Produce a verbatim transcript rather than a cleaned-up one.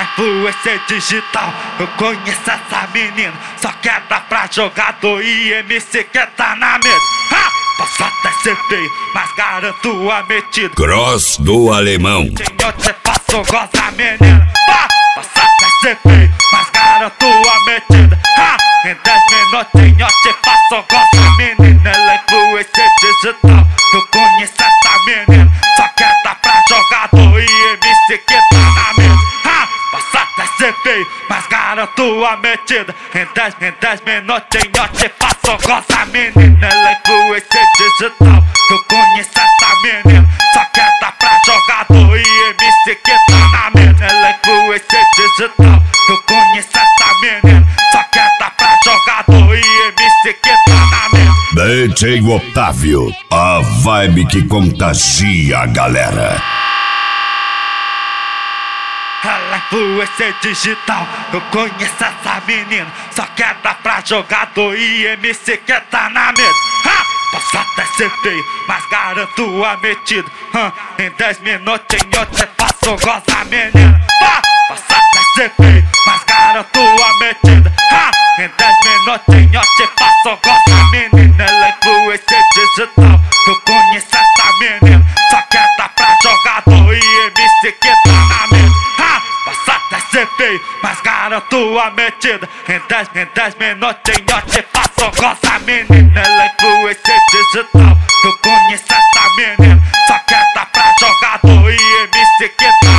influência digital. Eu conheço essa menina, só quer dar pra jogador e M C quer tá na mesa. Ha! Posso até ser feio, mas garanto a metida. Cross do Alemão. Eu te faço goza, menina. Ha! Posso até ser feio, mas garanto a metida. Ha! Em dez minutinhos eu te faço goza, menina. Ela é influência digital. Eu conheço essa menina, só quer dar pra jogador e M C que tá na mesa. Ha! Posso até ser feio, mas garanto a metida. Em dez, em dez minutinhos eu te faço goza, menina. Ela é influência digital. Eu conheço essa menina, só quer dar pra jogador e M C que tá na mesa. Ela é influência digital. Eu conheço essa menina, só quer dar pra jogador e M C que tá na mesa. D J Otávio, a vibe que contagia a galera. Ela é influência digital. Eu conheço essa menina, só quer dar pra jogador e M C que tá na mesa. Ha! Posso até ser feio, mas garanto a metida. Ha! Em dez minutinhos eu te faço goza, menina. Ha! Posso até ser feio, mas garanto a metida. Ha! Em dez minutinhos eu te faço goza, menina. Ela é influência digital. Eu conheço essa menina, só quer dar pra jogador e M C que tá na mesa. Ha! Posso até ser feio, mas garanto a metida. Em dez, em dez minutinhos eu te faço goza, menina. Ela é influência digital. Eu conheço essa menina, só quer dar pra jogador e M C que tá